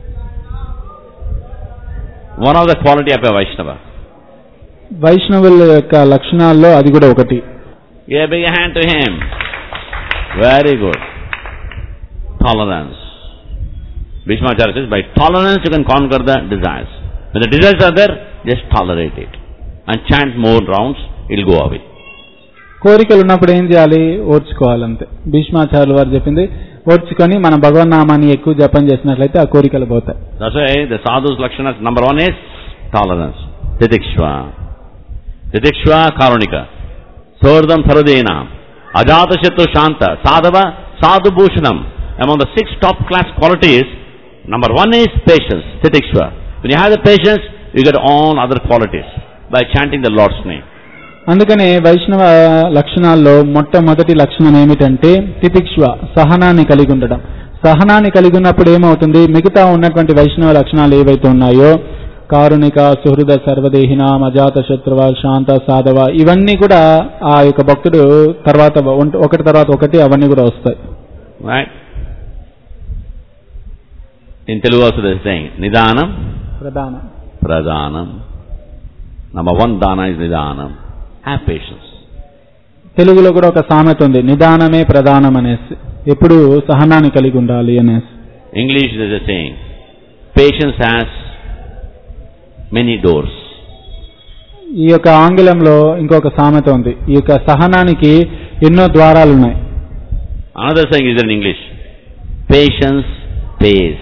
One of the quality of a Vaishnava. వైష్ణవుల యొక్క లక్షణాల్లో అది కూడా ఒకటి. Give a big hand to him. Very good. Tolerance. Bhishmacharya says, by tolerance you can conquer the desires. When the desires are there, just tolerate it. And chant more rounds, it will go away. కోరికలు ఉన్నప్పుడు ఏం చేయాలి? ఓర్చుకోవాలంతే. భీష్మాచార్యుల వారు చెప్పింది, ఓర్చుకొని మన భగవన్నామాన్ని ఎక్కువ జపం చేసినట్లయితే ఆ కోరికలు పోతాయి. That's why the sadhu's lakshanas, number one is tolerance. Titikshva. Titikshva karunika. Sordam sarudena. Ajatashattu shanta. Sadhava sadhu bhushanam. Among the 6 top class qualities, number one is patience. Titikshva. When you have the patience, you get all other qualities by chanting the Lord's name. అందుకనే వైష్ణవ లక్షణాల్లో మొట్టమొదటి లక్షణం ఏమిటంటే తితిక్షవ, సహనాన్ని కలిగి ఉండడం. సహనాన్ని కలిగి ఉన్నప్పుడు ఏమవుతుంది? మిగతా ఉన్నటువంటి వైష్ణవ లక్షణాలు ఏవైతే ఉన్నాయో, కారుణిక, సుహృద, సర్వదేహినాం, అజాత శత్రువ, శాంత, సాధవ, ఇవన్నీ కూడా ఆ యొక్క భక్తుడు తర్వాత ఒకటి తర్వాత ఒకటి అవన్నీ కూడా వస్తాయి. Right? In Telugu also they are saying, Nidanam, ప్రధానం. Pradhanam. Number one dana is Nidanam. Have patience. తెలుగులో కూడా ఒక సామెత ఉంది, నిదానమే ప్రధానం అనేసి, ఎప్పుడు సహనాన్ని కలిగి ఉండాలి అనేసి. English there is a saying, patience has many doors. ఈ యొక్క ఆంగ్లంలో ఇంకొక సామెత ఉంది, ఈ యొక్క సహనానికి ఎన్నో ద్వారాలు ఉన్నాయి. Another saying is in English, patience pays.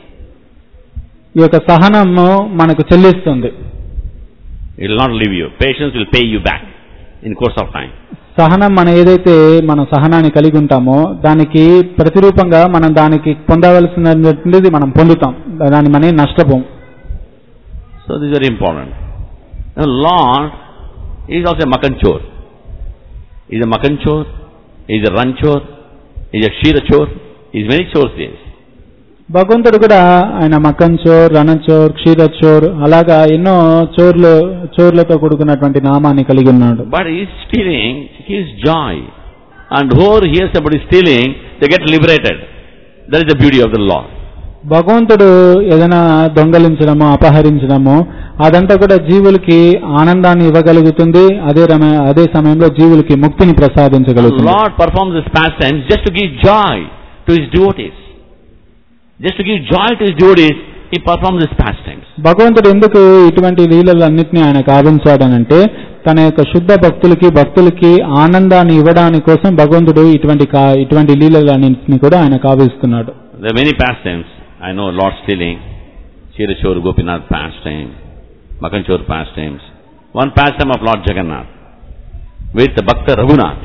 ఈ యొక్క సహనము మనకు చెల్లిస్తుంది. It will not leave you. Patience will pay you back in course of time. సహనం మనం ఏదైతే మనం సహనాన్ని కలిగి ఉంటామో దానికి ప్రతిరూపంగా మనం దానికి పొందవలసినది మనం పొందుతాం, దాన్ని మనం నష్టపోం. So this is very important. The Lord is also a makanchor. He is a makanchor, he is a ranchor, he is a ksheerachor, he is many chores there. భగవంతుడు కూడా ఆయన మకంచోర్, రణచోర్, క్షీరచోర్, అలాగా ఎన్నో చోర్లతో కూడుకున్నటువంటి నామాన్ని కలిగి ఉన్నాడు. But he is stealing his joy. And whoever hears somebody stealing, they get liberated. That is the beauty of the Lord. భగవంతుడు ఏదైనా దొంగలించడము, అపహరించడము, అదంతా కూడా జీవులకి ఆనందాన్ని ఇవ్వగలుగుతుంది, అదే సమయంలో జీవులకి ముక్తిని ప్రసాదించగలుగుతుంది. The Lord performs his pastimes just to give joy to his devotees. Just to give joy to his devotees, he performs his pastimes. భగవంతుడు ఎందుకు ఇటువంటి లీలలన్నింటినీ ఆయన కావించాడనంటే తన యొక్క శుద్ధ భక్తులకి ఆనందాన్ని ఇవ్వడానికి కోసం భగవంతుడు ఇటువంటి లీలలన్నింటినీ కూడా ఆయన కావిస్తున్నాడు. There are many pastimes. I know Lord stealing, Ksheerachor Gopinath pastime, Makanchor pastimes. One pastime of Lord Jagannath with the Bhakta Raghunath.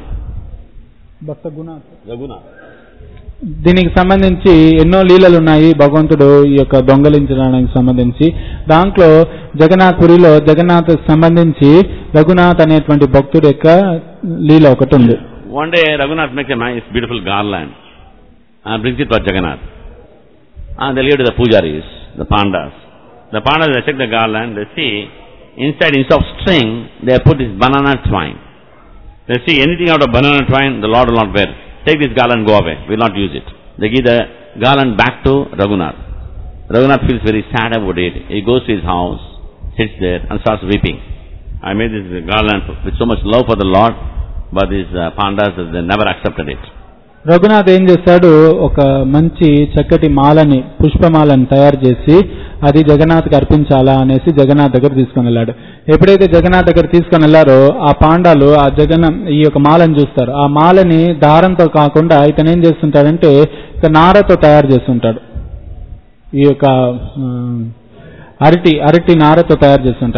Raghunath. దీనికి సంబంధించి ఎన్నో లీలలు ఉన్నాయి భగవంతుడు ఈ యొక్క దొంగలించడానికి సంబంధించి. దాంట్లో జగన్నాథ్పురిలో జగన్నాథ్ సంబంధించి రఘునాథ్ అనేటువంటి భక్తుడి యొక్క లీల ఒకటి ఉంది. One day Raghunath makes a nice beautiful garland and brings it to Jagannath. And they leave it to the pujaris, the pandas. The pandas, they check the garland, they see inside, instead of string, they have put this banana twine. They see anything out of banana twine, the Lord will not wear. Take this garland, go away. We will not use it. They give the garland back to Raghunath. Raghunath feels very sad about it. He goes to his house, sits there and starts weeping. I made this garland with so much love for the Lord, but these pandas, they never accepted it. Raghunath ఏం చేశాడు, ఒక మంచి చక్కటి మాలని, పుష్పమాలని తయారు చేసి అది జగన్నాథ్కి అర్పించాలా అనేసి జగన్నాథ్ దగ్గర తీసుకొని వెళ్ళాడు. ఎప్పుడైతే జగన్నాథ్ దగ్గర తీసుకొని వెళ్ళారో ఆ పాండాలు ఈ యొక్క మాలని చూస్తారు. ఆ మాలని దారంతో కాకుండా ఇతను ఏం చేస్తుంటాడంటే ఇక నారతో తయారు చేస్తుంటాడు. ఈ యొక్క అరటి నారతో తయారు చేస్తుంటాడు.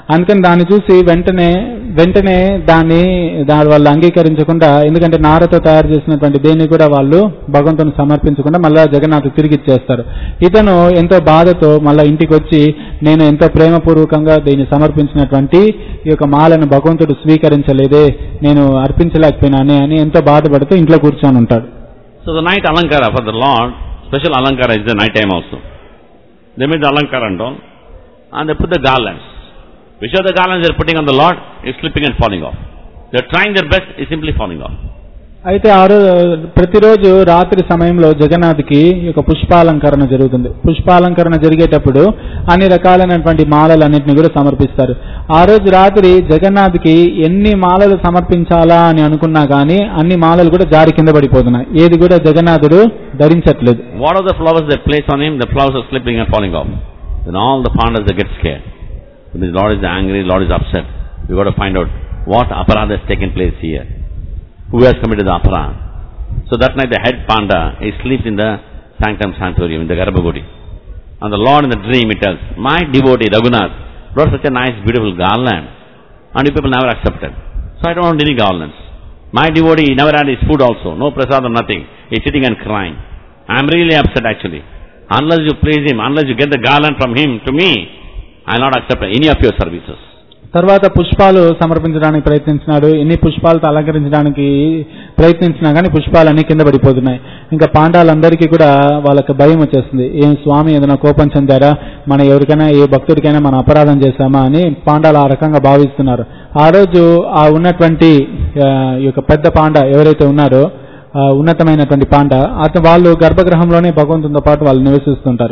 అందుకని దాన్ని చూసి వెంటనే దాన్ని వాళ్ళు అంగీకరించకుండా, ఎందుకంటే నారతో తయారు చేసినటువంటి దేన్ని కూడా వాళ్ళు భగవంతుని సమర్పించకుండా మళ్ళా జగన్నాథ్ తిరిగి ఇచ్చేస్తారు. ఇతను ఎంతో బాధతో మళ్ళా ఇంటికి వచ్చి, నేను ఎంతో ప్రేమపూర్వకంగా దీన్ని సమర్పించినటువంటి ఈ యొక్క మాలను భగవంతుడు స్వీకరించలేదే, నేను అర్పించలేకపోయినానే అని ఎంతో బాధపడుతూ ఇంట్లో కూర్చొని ఉంటాడు. So the night alankara for the Lord, special alankara is the night time also. They made the alankara and they put the garlands. Which are the garlands they are putting on the Lord is slipping and falling off. They are trying their best, is simply falling off. అయితే ప్రతిరోజు రాత్రి సమయంలో జగన్నాథ్కి ఒక పుష్పాలంకరణ జరుగుతుంది. పుష్పాలంకరణ జరిగేటప్పుడు అన్ని రకాలైనటువంటి మాలలన్నింటినీ కూడా సమర్పిస్తారు. ఆ రోజు రాత్రి జగన్నాథ్కి ఎన్ని మాలలు సమర్పించాలా అని అనుకున్నా కానీ అన్ని మాలలు కూడా జారి కింద పడిపోతున్నాయి. ఏది కూడా జగన్నాథుడు ధరించట్లేదు. What are the flowers that place on him? The flowers are slipping and falling off. Then all the pandas they get scared. When the Lord is angry, Lord is upset. We got to find out what aparadha has taken place here. Who has committed the aparadha? So that night the head panda, he sleeps in the sanctum sanctorium, in the Garbhagudi. And the Lord in the dream, he tells, my devotee Raghunath brought such a nice beautiful garland, and you people never accepted. So I don't want any garlands. My devotee, he never had his food also, no prasadam, nothing. He's sitting and crying. I am really upset actually. Unless you please him, unless you get the garland from him to me, I will not accept any of your services. తర్వాత పుష్పాలు సమర్పించడానికి ప్రయత్నించినాడు. ఎన్ని పుష్పాలతో అలంకరించడానికి ప్రయత్నించినా కానీ పుష్పాలన్నీ కింద పడిపోతున్నాయి. ఇంకా పాండాలందరికీ కూడా వాళ్ళకి భయం వచ్చేస్తుంది. ఏం స్వామి ఏదైనా కోపం చెందారా, మన ఎవరికైనా ఏ భక్తుడికైనా మనం అపరాధం చేశామా అని పాండాలు ఆ రకంగా భావిస్తున్నారు. ఆ రోజు ఆ ఉన్నటువంటి ఈ యొక్క పెద్ద పాండ ఎవరైతే ఉన్నారో, ఉన్నతమైనటువంటి పాండ, వాళ్ళు గర్భగృహంలోనే భగవంతునితో పాటు వాళ్ళు నివసిస్తుంటారు.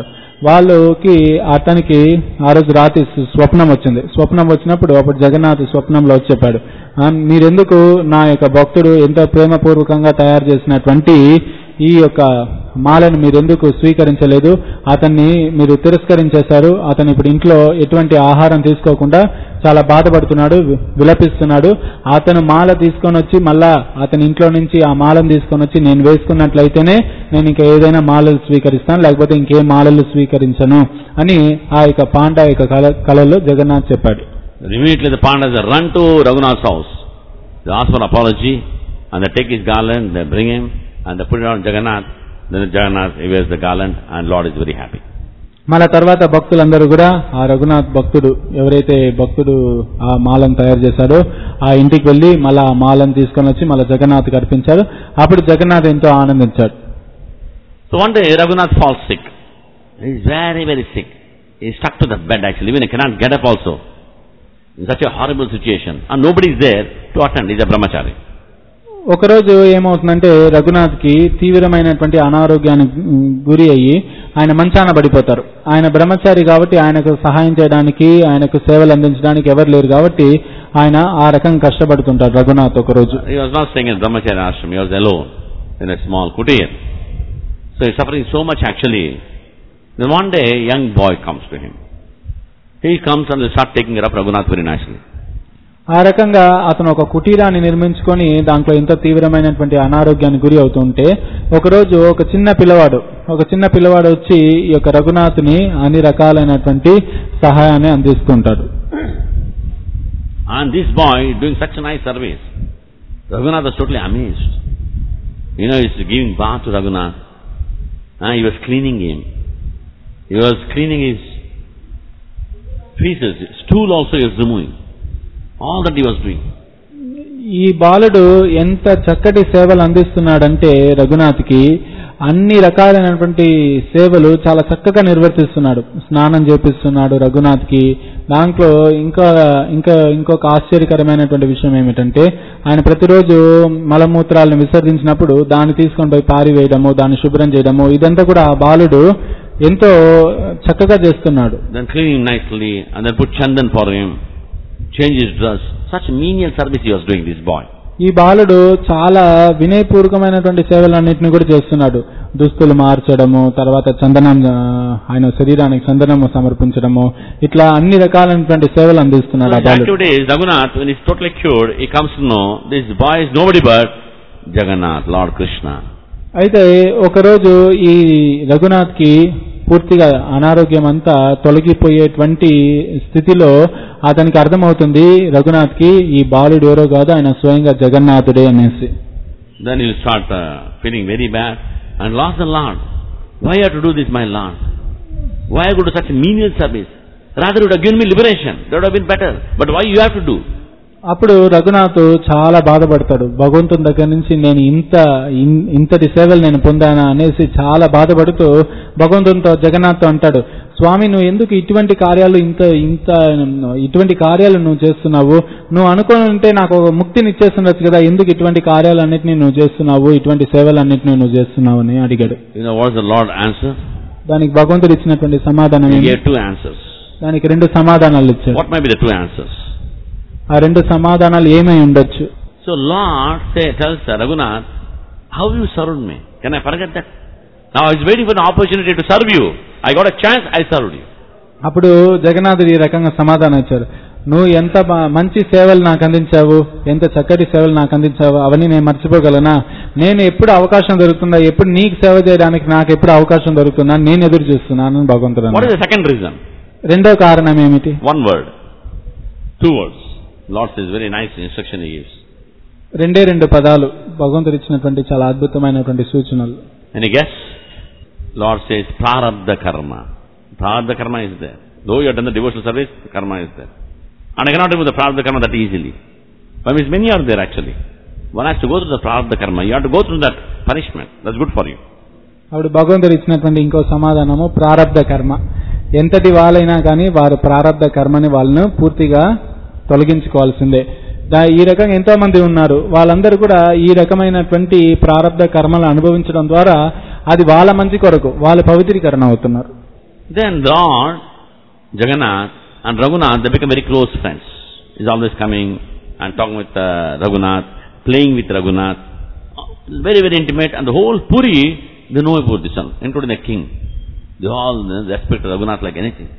అతనికి ఆ రోజు రాత్రి స్వప్నం వచ్చింది. స్వప్నం వచ్చినప్పుడు అప్పుడు జగన్నాథ్ స్వప్నంలో వచ్చి చెప్పాడు, మీరెందుకు నా యొక్క భక్తుడు ఎంతో ప్రేమపూర్వకంగా తయారు చేసినటువంటి ఈ యొక్క మాలను మీరెందుకు స్వీకరించలేదు, అతన్ని మీరు తిరస్కరించేశారు. అతను ఇప్పుడు ఇంట్లో ఎటువంటి ఆహారం తీసుకోకుండా చాలా బాధపడుతున్నాడు, విలపిస్తున్నాడు. అతను మాల తీసుకొని వచ్చి మళ్ళా అతని ఇంట్లో నుంచి ఆ మాలను తీసుకొని వచ్చి నేను వేసుకున్నట్లయితేనే నేను ఇంకా ఏదైనా మాలలు స్వీకరిస్తాను, లేకపోతే ఇంకేం మాలలు స్వీకరించను అని ఆ యొక్క పాండా యొక్క కళలో జగన్నాథ్ చెప్పాడు. Immediately the pandas run to Raghunath's house. They ask for apology and they take his garland, they bring him and they put it on Jagannath. Then Jagannath he wears the garland and Lord is very happy. మళ్ళా తర్వాత భక్తులందరూ కూడా ఆ రఘునాథ్ భక్తుడు ఎవరైతే భక్తుడు ఆ మాలను తయారు చేశాడో ఆ ఇంటికి వెళ్లి మళ్ళా ఆ మాలను తీసుకొని వచ్చి మళ్ళా జగన్నాథ్కి అర్పించాడు. అప్పుడు జగన్నాథ్ ఎంతో ఆనందించాడు. So one day Raghunath falls sick. He is very very sick. He is stuck to the bed actually. Even he cannot get up also. In such a horrible situation. And nobody is there to attend. He is a brahmachari. ఒకరోజు ఏమవుతుందంటే రఘునాథ్కి తీవ్రమైనటువంటి అనారోగ్యానికి గురి అయ్యి ఆయన మంచాన పడిపోతారు. ఆయన బ్రహ్మచారి కాబట్టి ఆయనకు సహాయం చేయడానికి, ఆయనకు సేవలు అందించడానికి ఎవరు లేరు కాబట్టి ఆయన ఆ రకంగా కష్టపడుతుంటారు రఘునాథ్. ఒకరోజు he was not staying in brahmachari ashram. He was alone in a small kutir. So he is suffering so much actually. Then one day a young boy comes to him. He comes and they start taking care of Raghunath very nicely. ఆ రకంగా అతను ఒక కుటీరాన్ని నిర్మించుకొని దాంట్లో ఎంతో తీవ్రమైనటువంటి అనారోగ్యానికి గురి అవుతుంటే ఒకరోజు ఒక చిన్న పిల్లవాడు వచ్చి ఈ యొక్క రఘునాథ్ని అన్ని రకాలైనటువంటి సహాయాన్ని అందిస్తుంటాడు. And this boy doing such a nice service. Raghunath was totally amazed. He is giving bath to Raghunath. He was cleaning him. He was cleaning his feces. Stool also he was removing. All that he was doing. ఈ బాలుడు ఎంత చక్కటి సేవలు అందిస్తున్నాడంటే రఘునాథ్కి అన్ని రకాలైనటువంటి సేవలు చాలా చక్కగా నిర్వర్తిస్తున్నాడు. స్నానం చేపిస్తున్నాడు రఘునాథ్కి. దాంట్లో ఇంకొక ఆశ్చర్యకరమైనటువంటి విషయం ఏమిటంటే ఆయన ప్రతిరోజు మలమూత్రాలను విసర్జించినప్పుడు దాన్ని తీసుకొని పోయి పారివేయడము, దాన్ని శుభ్రం చేయడము, ఇదంతా కూడా ఆ బాలుడు ఎంతో చక్కగా చేస్తున్నాడు. Then cleaning nicely and then put chandan for him. Change his dress. Such menial service he was doing, this boy. ఈ బాలుడు చాలా వినయపూర్వకమైనటువంటి సేవలన్నింటినీ కూడా చేస్తున్నాడు. దుస్తులు మార్చడము, తర్వాత చందనం, ఆయన శరీరానికి చందనము సమర్పించడము, ఇట్లా అన్ని రకాలైనటువంటి సేవలు అందిస్తున్నాడు. Raghunath, when he is totally cured, he comes to know this boy is nobody but Jagannath, Lord Krishna. అయితే ఒకరోజు ఈ రఘునాథ్కి పూర్తిగా అనారోగ్యం అంతా తొలగిపోయేటువంటి స్థితిలో అతనికి అర్థమవుతుంది రఘునాథ్కి ఈ బాలుడు ఎవరో కాదు, ఆయన స్వయంగా జగన్నాథుడే అనేసి. Then he'll start feeling very bad and lost the Lord. Why you have to do this, my Lord? Why I go to such menial service? Rather would have given me liberation. That would have been better. But why you have to do? అప్పుడు రఘునాథ్ చాలా బాధపడతాడు. భగవంతుని దగ్గర నుంచి నేను ఇంతటి సేవలు నేను పొందానా అనేసి చాలా బాధపడుతూ భగవంతునితో జగన్నాథ్తో అంటాడు, స్వామి నువ్వు ఎందుకు ఇటువంటి కార్యాలు ఇటువంటి కార్యాలు నువ్వు చేస్తున్నావు? నువ్వు అనుకుని ఉంటే నాకు ఒక ముక్తిని ఇచ్చేస్తుండొచ్చు కదా, ఎందుకు ఇటువంటి కార్యాలన్నింటినీ నువ్వు చేస్తున్నావు, ఇటువంటి సేవలన్నింటినీ నువ్వు చేస్తున్నావు అని అడిగాడు. What is the Lord answer? దానికి భగవంతుడు ఇచ్చినటువంటి సమాధానం He gave 2 answers. దానికి 2 సమాధానాలు ఇచ్చాడు. What may be the 2 answers? ఆ 2 సమాధానాలు ఏమై ఉండొచ్చు? So Lord tells Raghunath, how you served me? Can I forget that? Now I was waiting for an opportunity to serve you. I got a chance, I served you. అప్పుడు జగన్నాథుడు ఈ రకంగా సమాధానం ఇచ్చారు, నువ్వు ఎంత మంచి సేవలు నాకు అందించావు, ఎంత చక్కటి సేవలు నాకు అందించావు, అవన్నీ నేను మర్చిపోగలనా? నేను ఎప్పుడు అవకాశం దొరుకుతుందా, ఎప్పుడు నీకు సేవ చేయడానికి నాకు ఎప్పుడు అవకాశం దొరుకుతుందా నేను ఎదురు చూస్తున్నాను భగవంతుడు. What is the second reason? రెండో కారణం ఏమిటి? 1 word, 2 words. Lord says very nice instruction he gives. 2 పదాలు భగవంతుడు ఇచ్చినటువంటి చాలా అద్భుతమైనటువంటి సూచనలు. Any guess? Lord says prarabdha karma. Prarabdha karma is there. Though you have done the devotional service, the karma is there. And I cannot remove the prarabdha karma that easily. But means many are there actually. One has to go through the prarabdha karma. You have to go through that punishment. That's good for you. అప్పుడు భగవంతుడు ఇచ్చినటువంటి ఇంకో సమాధానము ప్రారబ్ధ కర్మ. ఎంతటి వాళ్ళైనా కానీ వారు ప్రారబ్ధ కర్మని వాళ్ళను పూర్తిగా తొలగించుకోవాల్సిందే. ఈ రకంగా ఎంతో మంది ఉన్నారు. వాళ్ళందరూ కూడా ఈ రకమైనటువంటి ప్రారబ్ధ కర్మలు అనుభవించడం ద్వారా అది వాళ్ళ మంచి కొరకు వాళ్ళ పవిత్రీకరణ అవుతున్నారు. Then Lord Jagannath and Raghunath, they become very close friends. He's always coming and talking with Raghunath, playing with Raghunath. Very, very intimate. And the whole Puri, they know about this one, including the king. They all respect Raghunath like anything.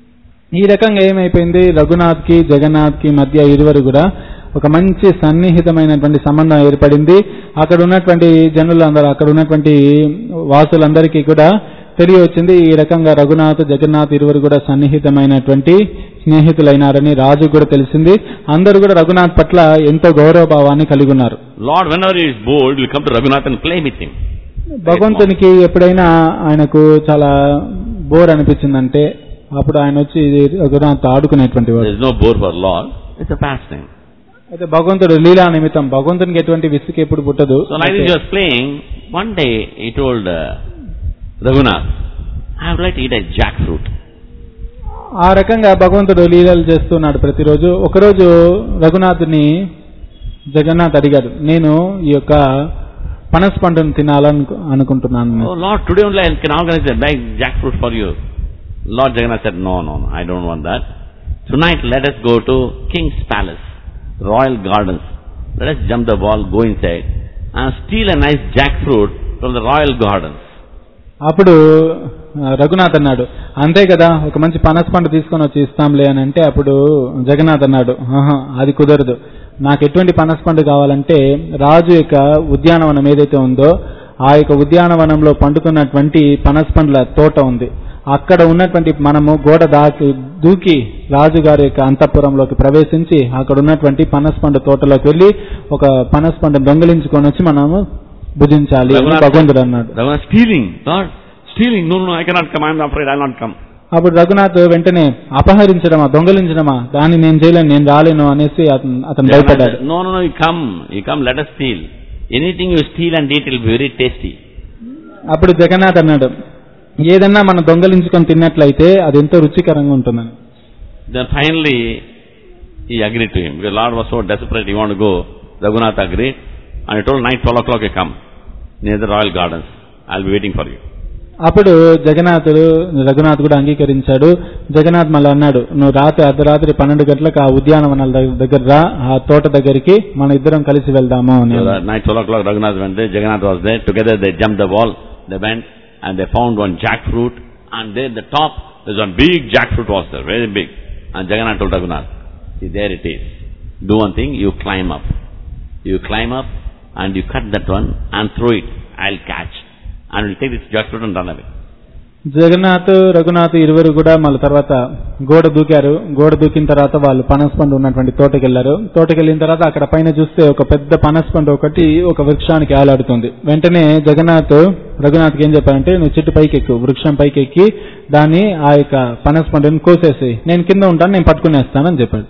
ఈ రకంగా ఏమైపోయింది, రఘునాథ్కి జగన్నాథ్కి మధ్య ఇరువురు కూడా ఒక మంచి సన్నిహితమైనటువంటి సంబంధం ఏర్పడింది. అక్కడ ఉన్నటువంటి జనులందరూ, అక్కడ ఉన్నటువంటి వాసులందరికీ కూడా తెలియవచ్చింది ఈ రకంగా రఘునాథ్ జగన్నాథ్ ఇరువురు కూడా సన్నిహితమైనటువంటి స్నేహితులైనారని రాజు కూడా తెలిసింది. అందరూ కూడా రఘునాథ్ పట్ల ఎంతో గౌరవభావాన్ని కలిగి ఉన్నారు. Lord, whenever he is bored, will come to Raghunath and play with him. భగవంతునికి ఎప్పుడైనా ఆయనకు చాలా బోర్ అనిపించిందంటే అప్పుడు ఆయన వచ్చి రఘునాథ్ ఆడుకునేటువంటి వాడు. There is no bore for Lord. It's a pastime. అయితే భగవంతుడు లీలా నిమిత్తం, భగవంతునికి ఎటువంటి విసుగు ఎప్పుడు పుట్టదు. So like he was playing, one day he told Raghunath, I would like to eat a jackfruit. ఆ రకంగా భగవంతుడు లీలలు చేస్తున్నాడు ప్రతిరోజు. ఒకరోజు రఘునాథుని జగన్నాథ్ అడిగాడు, నేను ఈ యొక్క పనస పండును తినాలని అనుకుంటున్నాను. Oh Lord, today only I can organize a big jackfruit for you. Lord Jagannath said, no, I don't want that. Tonight let us go to King's Palace, Royal Gardens. Let us jump the wall, go inside and steal a nice jackfruit from the Royal Gardens. అప్పుడు రఘునాథ్ అన్నాడు, అంతే కదా, ఒక మంచి పనస పండు తీసుకొని వచ్చి ఇస్తాంలే అని అంటే అప్పుడు జగన్నాథ్ అన్నాడు, అది కుదరదు, నాకు ఎటువంటి పనస పండు కావాలంటే రాజు యొక్క ఉద్యానవనం ఏదైతే ఉందో ఆ యొక్క ఉద్యానవనంలో పండుతున్నటువంటి పనస పండ్ల తోట ఉంది. అక్కడ ఉన్నటువంటి మనము గోడ దూకి రాజుగారి యొక్క అంతఃపురంలోకి ప్రవేశించి అక్కడ ఉన్నటువంటి పనస పండు తోటలోకి వెళ్లి ఒక పనస పండు దొంగిలించుకొని వచ్చి మనము భుజించాలి అని భగవంతుడు అన్నాడు. అప్పుడు రఘునాథ్ వెంటనే అపహరించడమా దొంగలించడమా, దాన్ని నేను చేయలేను, నేను రాలేను అనేసి అతను భయపడ్డాడు. అప్పుడు జగన్నాథ్ అన్నాడు, ఏదన్నా మనం దొంగలించుకొని తిన్నట్లయితే అది ఎంతో రుచికరంగా ఉంటుందని. Then finally he agreed to him because Lord was so desperate he wanted to go. Raghunath agreed and he told night 12 o'clock you come near the Royal Gardens. I'll be waiting for you. అప్పుడు రఘునాథ్ కూడా అంగీకరించాడు. జగన్నాథ్ మళ్ళీ అన్నాడు, నువ్వు అర్ధరాత్రి 12 గంటలకు ఆ ఉద్యానవనాల దగ్గర రా, ఆ తోట దగ్గరికి మన ఇద్దరం కలిసి వెళ్దాము అని. Night 12 o'clock Raghunath went there, Jagannath was there. Together they jumped the wall, they went and they found one jackfruit, and there at the top there's one big jackfruit was there, very big. And Jagannath told Raghunath, see there it is. Do one thing, you climb up. You climb up and you cut that one and throw it. I'll catch. And we'll take this jackfruit and run away. Jagannadh Raghunath ఇరువురు కూడా మళ్ళీ తర్వాత గోడ దూకారు. గోడ దూకిన తర్వాత వాళ్ళు పనస పండు ఉన్నటువంటి తోటకెళ్లారు. తోటకెళ్లిన తర్వాత అక్కడ పైన చూస్తే ఒక పెద్ద పనస పండు ఒకటి ఒక వృక్షానికి ఆలాడుతుంది. వెంటనే రఘునాథ్కి ఏం చెప్పారంటే, నువ్వు చెట్టు పైకి ఎక్కు, వృక్షం పైకి ఎక్కి దాన్ని ఆ యొక్క పనస పండుని కోసేసి నేను కింద ఉంటాను, నేను పట్టుకునేస్తానని చెప్పాడు.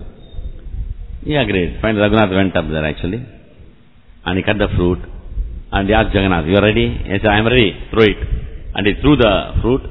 He agreed. Fine, Raghunath went up there actually and he cut the fruit and he asked Jagannath, you are ready? He said, I am ready, throw it. And he threw the fruit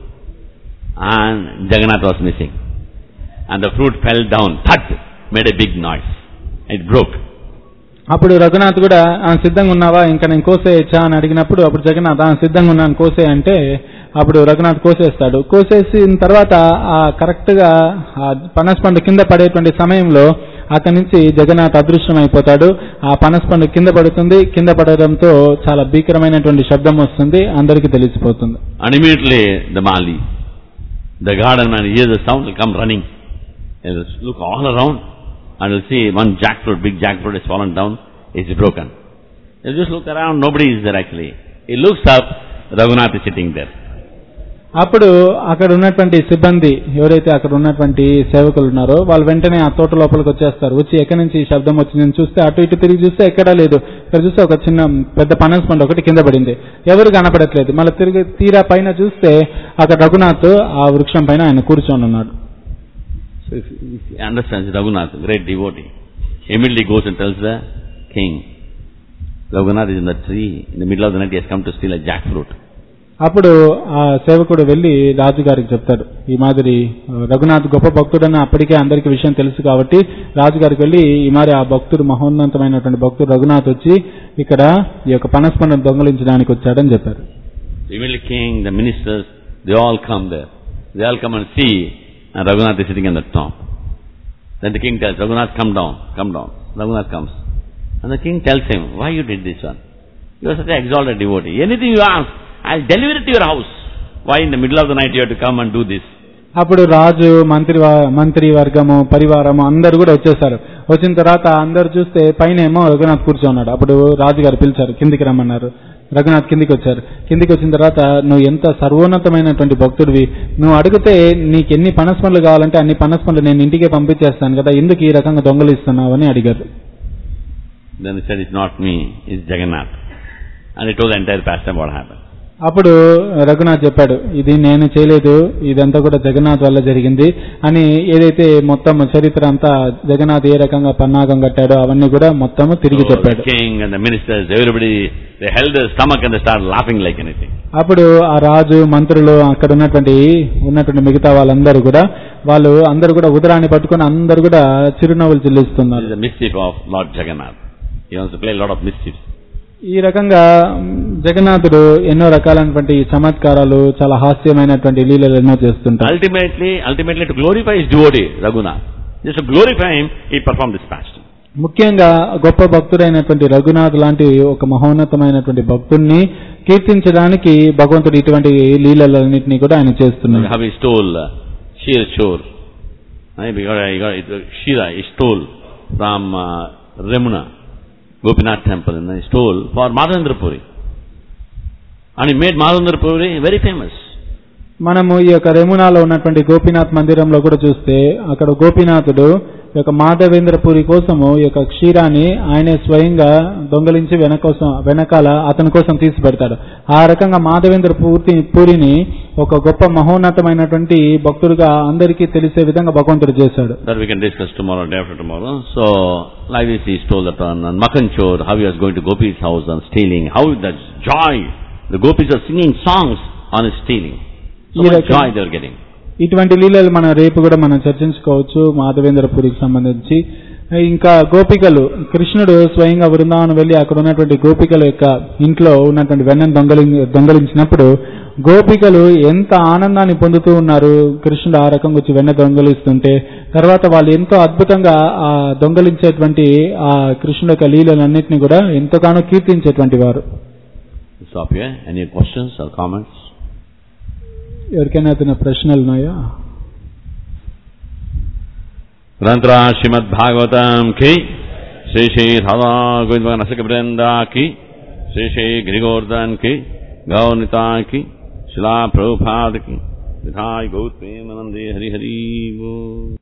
and Jagannath was missing. And the fruit fell down, thud, made a big noise. It broke. అప్పుడు రఘునాథ్ కూడా సిద్ధంగా ఉన్నావా, ఇంకా నేను కోసేయచ్చా అని అడిగినప్పుడు అప్పుడు జగన్నాథ్ సిద్ధంగా ఉన్నాను కోసే అంటే అప్పుడు రఘునాథ్ కోసేస్తాడు. కోసేసిన తర్వాత కరెక్ట్ గా పనస పండు కింద పడేటువంటి సమయంలో అక్కడి నుంచి జగన్నాథ్ అదృశ్యం అయిపోతాడు. ఆ పనస పండు కింద పడుతుంది. కింద పడడంతో చాలా భీకరమైనటువంటి శబ్దం వస్తుంది, అందరికీ తెలిసిపోతుంది. And immediately the Mali, the garden man, hears the sound, will come running. He will look all around and will see one jackfruit, big jackfruit has fallen down, it's broken. He will just look around, nobody is there actually. He looks up, Raghunath is sitting there. అప్పుడు అక్కడ ఉన్నటువంటి సిబ్బంది ఎవరైతే అక్కడ ఉన్నటువంటి సేవకులు ఉన్నారో వాళ్ళు వెంటనే ఆ తోట లోపలికి వచ్చేస్తారు. వచ్చి ఎక్కడి నుంచి ఈ శబ్దం వచ్చిందని చూస్తే అటు ఇటు తిరిగి చూస్తే ఎక్కడా లేదు. ఇక్కడ చూస్తే ఒక చిన్న పెద్ద పనస పండు ఒకటి కింద పడింది, ఎవరు కనపడట్లేదు. మళ్ళీ తిరిగి తీరా పైన చూస్తే అక్కడ రఘునాథ్ ఆ వృక్షం పైన ఆయన కూర్చొని ఉన్నాడు. So if he understands Raghunath, great devotee, immediately goes and tells the king, Raghunath is in the tree, in the middle of the night he has come to steal a jackfruit. అప్పుడు ఆ సేవకుడు వెళ్లి రాజుగారికి చెప్తాడు, ఈ మాదిరి రఘునాథ్ గొప్ప భక్తుడని అప్పటికే అందరికీ విషయం తెలుసు కాబట్టి రాజుగారికి వెళ్లి ఈ మాదిరి ఆ భక్తుడు మహోన్నతమైనటువంటి భక్తుడు రఘునాథ్ వచ్చి ఇక్కడ ఈ యొక్క పనస పండును దొంగలించడానికి వచ్చాడని చెప్పారు. Immediately king, the ministers, they all come there. They all come and see, and Raghunath is sitting on the top. Then the king tells, Raghunath, come down, come down. Raghunath comes. And the king tells him, why you did this one? You are such an exalted devotee. Anything you ask, I'll deliver it to your house. Why in the middle of the night you have to come and do this? అప్పుడు రాజు మంత్రి వర్గము పరివారము అందరు కూడా వచ్చేసారు. వచ్చిన తర్వాత అందరు చూస్తే పైన ఏమో రఘునాథ్ కూర్చోన్నాడు. అప్పుడు రాజుగారు పిలిచారు, కిందికి రమ్మన్నారు. రఘునాథ్ కిందికి వచ్చారు. కిందికి వచ్చిన తర్వాత నువ్వు ఎంత సర్వోన్నతమైనటువంటి భక్తుడివి, నువ్వు అడిగితే నీకు ఎన్ని పనస పండ్లు కావాలంటే అన్ని పనస పండ్లు నేను ఇంటికే పంపించేస్తాను కదా, ఎందుకు ఈ రకంగా దొంగలిస్తున్నావు అని అడిగారు. Then he said, it's not me, it's Jagannath. And he told the entire pastime what happened. అప్పుడు రఘునాథ్ చెప్పాడు, ఇది నేను చేయలేదు, ఇదంతా కూడా జగన్నాథ్ వల్ల జరిగింది అని. ఏదైతే మొత్తం చరిత్ర అంతా జగన్నాథ్ ఏ రకంగా పన్నాగం కట్టాడో అవన్నీ కూడా మొత్తం తిరిగి చెప్పాడు. King and the ministers, everybody, they held their stomach and they started laughing like anything. అప్పుడు ఆ రాజు మంత్రులు అక్కడ ఉన్నటువంటి మిగతా వాళ్ళందరూ కూడా వాళ్ళు అందరూ కూడా ఉదరాన్ని పట్టుకుని అందరూ కూడా చిరునవ్వులు చెల్లిస్తున్నారు. This is the mischief of Lord Jagannath. He wants to play a lot of mischiefs. ఈ రకంగా జగన్నాథుడు ఎన్నో రకాలైనటువంటి చమత్కారాలు, చాలా హాస్యమైనటువంటి లీలలు ఎన్నో చేస్తుంటారు. Ultimately to glorify his devotee, Raghunath. Just to glorify him, he performed this pastime. ముఖ్యంగా గొప్ప భక్తుడైనటువంటి రఘునాథ్ లాంటి ఒక మహోన్నతమైనటువంటి భక్తుడిని కీర్తించడానికి భగవంతుడు ఇటువంటి లీలలన్నింటినీ కూడా ఆయన చేస్తున్నాడు. How he stole Shirachur. Shira, he stole from Remuna, Gopinath temple, and he stole for Madhavendra Puri. And he made Madhavendra Puri very famous. మనము ఈ యొక్క రెమునాలో ఉన్నటువంటి గోపీనాథ్ మందిరంలో కూడా చూస్తే అక్కడ గోపీనాథుడు ఈ యొక్క మాధవేంద్రపురి కోసము ఈ యొక్క క్షీరాన్ని ఆయనే స్వయంగా దొంగలించి వెనకాల అతని కోసం తీసి పెడతాడు. ఆ రకంగా మాధవేంద్ర పూరిని ఒక గొప్ప మహోన్నతమైనటువంటి భక్తుడుగా అందరికీ తెలిసే విధంగా భగవంతుడు చేశాడు. That we can discuss tomorrow, day after tomorrow. So, like this he stole that on Makanchor, how he was going to Gopi's house and stealing, how that joy, the Gopis are singing songs on his stealing. So much joy they are getting. ఇటువంటి లీలలు మనం రేపు కూడా మనం చర్చించుకోవచ్చు మాధవేంద్రపురికి సంబంధించి. ఇంకా గోపికలు, కృష్ణుడు స్వయంగా బృందావనం వెళ్లి అక్కడ ఉన్నటువంటి గోపికల యొక్క ఇంట్లో ఉన్నటువంటి వెన్నను దొంగలించినప్పుడు గోపికలు ఎంత ఆనందాన్ని పొందుతూ ఉన్నారు. కృష్ణుడు ఆ రకంగా వచ్చి వెన్న దొంగలిస్తుంటే తర్వాత వాళ్ళు ఎంతో అద్భుతంగా ఆ దొంగలించేటువంటి ఆ కృష్ణుడు యొక్క లీలలన్నింటినీ కూడా ఎంతగానో కీర్తించేటువంటి వారు. Stop here. Any questions or comments? ఎవరికైనా అతని ప్రశ్నలు ఉన్నాయా? గ్రంథరా శ్రీమద్ భాగవతం కి శ్రీ శ్రీ రాధా గోవింద నసిక బృందా కి శ్రీ శ్రీ గిరిగోవర్ధన్ కి గౌనితా కి శిలా ప్రభుపాద కి Vidhai Gautme Manande Hari Hari Bo.